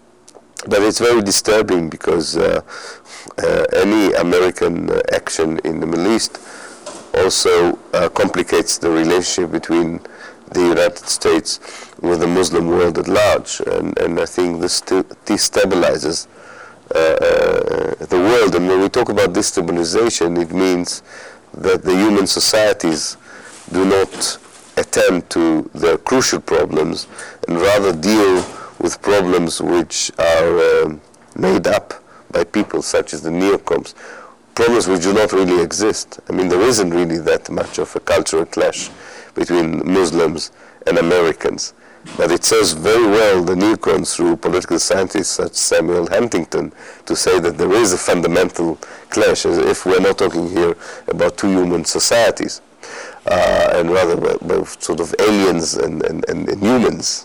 S1: but it's very disturbing because uh, uh, any American uh, action in the Middle East also uh, complicates the relationship between the United States with the Muslim world at large, and, and I think this destabilizes uh, uh, the world. And when we talk about destabilization, it means that the human societies do not attend to their crucial problems and rather deal with problems which are um, made up by people such as the neocons, problems which do not really exist. I mean, there isn't really that much of a cultural clash between Muslims and Americans. But it serves very well the neocons through political scientists such as Samuel Huntington to say that there is a fundamental clash, as if we're not talking here about two human societies, uh, and rather about, about sort of aliens and, and, and, and humans.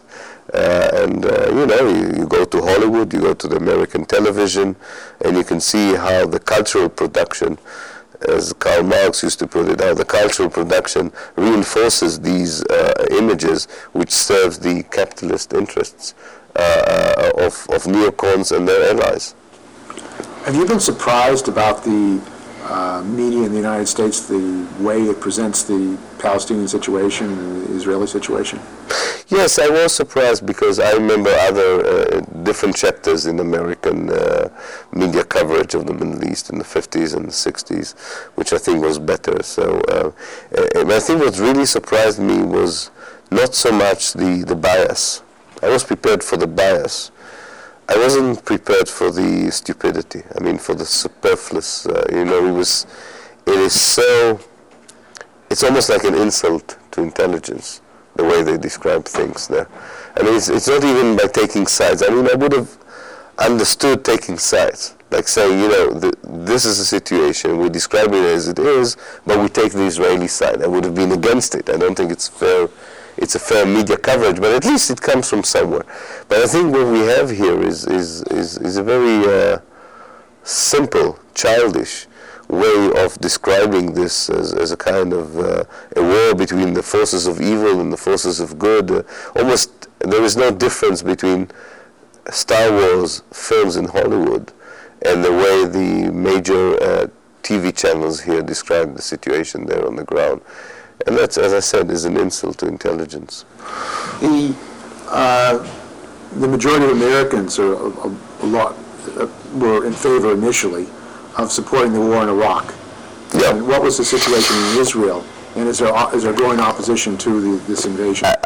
S1: Uh, and, uh, you know, you, you go to Hollywood, you go to the American television, and you can see how the cultural production, as Karl Marx used to put it, how the cultural production reinforces these uh, images which serves the capitalist interests uh, of, of neocons and their allies.
S2: Have you been surprised about the uh, media in the United States, the way it presents the Palestinian situation and the Israeli situation?
S1: Yes, I was surprised because I remember other uh, different chapters in American uh, media coverage of the Middle East in the fifties and the sixties, which I think was better. So uh, and I think what really surprised me was not so much the, the bias. I was prepared for the bias. I wasn't prepared for the stupidity. I mean, for the superfluous. Uh, you know, it was. It is so. It's almost like an insult to intelligence, the way they describe things there. I mean, it's, it's not even by taking sides. I mean, I would have understood taking sides, like saying, you know, the, this is a situation, we describe it as it is, but we take the Israeli side. I would have been against it. I don't think it's fair. It's a fair media coverage, but at least it comes from somewhere. But I think what we have here is is is, is a very uh, simple, childish way of describing this as, as a kind of uh, a war between the forces of evil and the forces of good. Uh, almost there is no difference between Star Wars films in Hollywood and the way the major uh, T V channels here describe the situation there on the ground. And that's, as I said, is an insult to intelligence.
S2: The uh, the majority of Americans, or a, a lot, uh, were in favor initially of supporting the war in Iraq.
S1: Yeah.
S2: And what was the situation in Israel? And is there is there growing opposition to the, this invasion?
S1: I,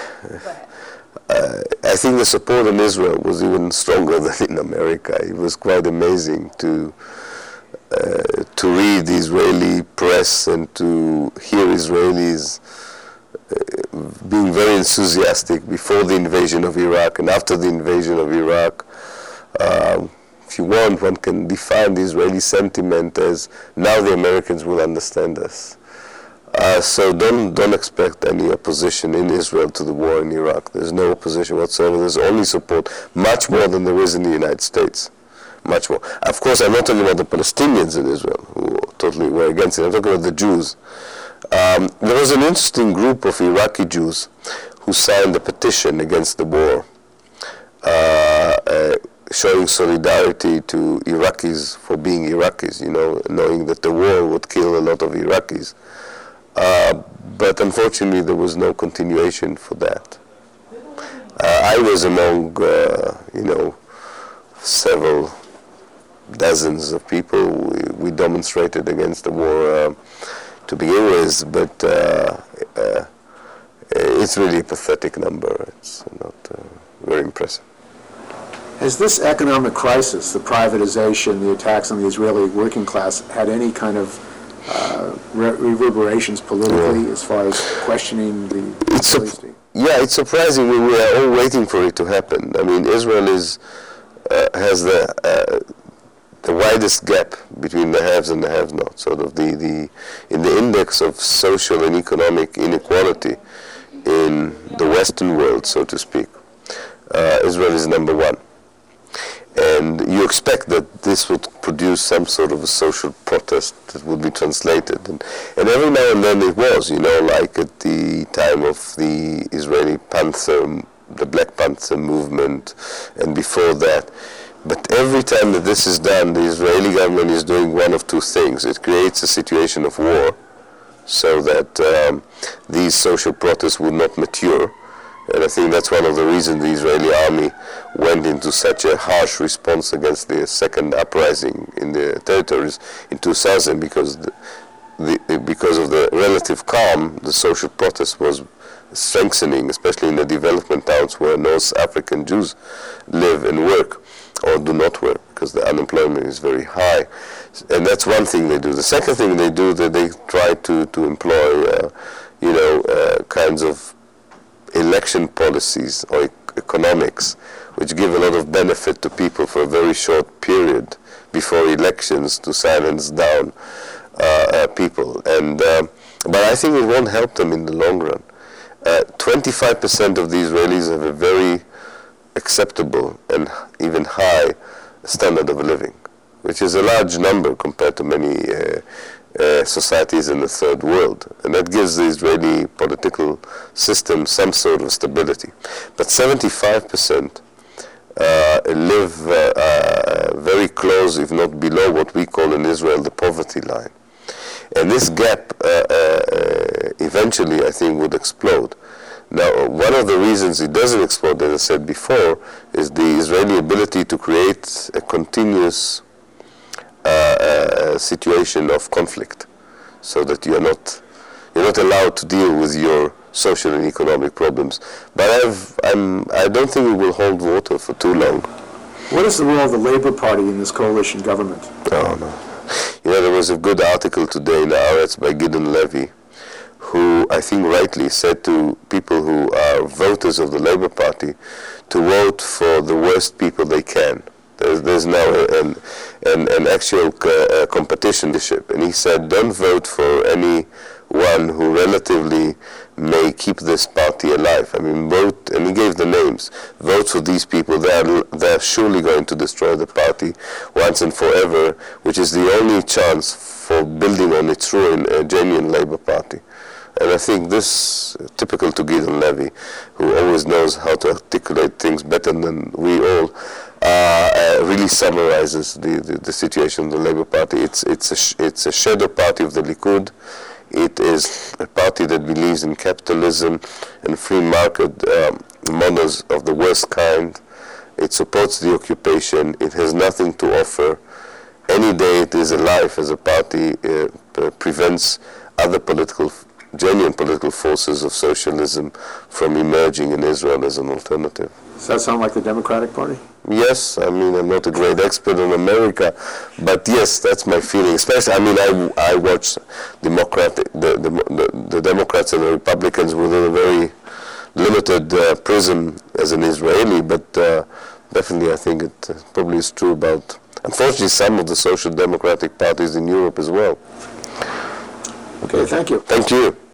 S1: I, uh, I think the support in Israel was even stronger than in America. It was quite amazing to. Uh, to read the Israeli press and to hear Israelis uh, being very enthusiastic before the invasion of Iraq and after the invasion of Iraq. Uh, if you want, one can define the Israeli sentiment as now the Americans will understand us. Uh, so don't don't expect any opposition in Israel to the war in Iraq. There's no opposition whatsoever. There's only support, much more than there is in the United States. Much more. Of course, I'm not talking about the Palestinians in Israel, who totally were against it. I'm talking about the Jews. Um, there was an interesting group of Iraqi Jews who signed a petition against the war, uh, uh, showing solidarity to Iraqis for being Iraqis, you know, knowing that the war would kill a lot of Iraqis. Uh, but unfortunately, there was no continuation for that. Uh, I was among, uh, you know, several dozens of people. We, we demonstrated against the war uh, to begin with, but uh, uh, it's really a pathetic number. It's not uh, very impressive.
S2: Has this economic crisis, the privatization, the attacks on the Israeli working class, had any kind of uh, re- reverberations politically, yeah, as far as questioning the
S1: it's su- Yeah, it's surprising. We, we are all waiting for it to happen. I mean, Israel is uh, has the uh, the widest gap between the haves and the have-nots, sort of the, the in the index of social and economic inequality in the Western world, so to speak. Uh, Israel is number one. And you expect that this would produce some sort of a social protest that would be translated. And, and every now and then it was, you know, like at the time of the Israeli Panther, the Black Panther movement, and before that. But every time that this is done, the Israeli government is doing one of two things. It creates a situation of war so that um, these social protests would not mature. And I think that's one of the reasons the Israeli army went into such a harsh response against the second uprising in the territories in two thousand, because the, the, because of the relative calm, the social protest was strengthening, especially in the development towns where North African Jews live and work, or do not work, because the unemployment is very high. And that's one thing they do. The second thing they do, that they try to, to employ, uh, you know, uh, kinds of election policies or e- economics, which give a lot of benefit to people for a very short period before elections to silence down uh, uh, people. And uh, but I think it won't help them in the long run. uh, twenty-five percent of the Israelis have a very acceptable and even high standard of living, which is a large number compared to many uh, uh, societies in the third world. And that gives the Israeli political system some sort of stability. But seventy-five percent uh, live uh, uh, very close, if not below, what we call in Israel the poverty line. And this gap uh, uh, eventually, I think, would explode. Now, one of the reasons it doesn't explode, as I said before, is the Israeli ability to create a continuous uh, uh, situation of conflict, so that you're not you're not allowed to deal with your social and economic problems. But I've, I'm, I don't think it will hold water for too long.
S2: What is the role of the Labour Party in this coalition government?
S1: Oh, no. You know, there was a good article today in Haaretz by Gideon Levy, who I think rightly said to people who are voters of the Labour Party to vote for the worst people they can. There's, there's now an, an, an actual uh, competition, and he said, don't vote for anyone who relatively may keep this party alive. I mean, vote, and he gave the names, vote for these people. They're, they're surely going to destroy the party once and forever, which is the only chance for building on its ruin a genuine Labour Party. And I think this, typical to Gideon Levy, who always knows how to articulate things better than we all, uh, uh, really summarizes the, the, the situation of the Labour Party. It's, it's, a sh- it's a shadow party of the Likud. It is a party that believes in capitalism and free market um, models of the worst kind. It supports the occupation. It has nothing to offer. Any day it is alive as a party, uh, p- prevents other political genuine political forces of socialism from emerging in Israel as an alternative.
S2: Does that sound like the Democratic Party?
S1: Yes, I mean, I'm not a great expert on America, but yes, that's my feeling. Especially, I mean, I, I watch Democratic, the, the, the, the Democrats and the Republicans within a very limited uh, prism as an Israeli, but uh, definitely I think it uh, probably is true about, unfortunately, some of the social democratic parties in Europe as well.
S2: Okay, thank you.
S1: Thank you.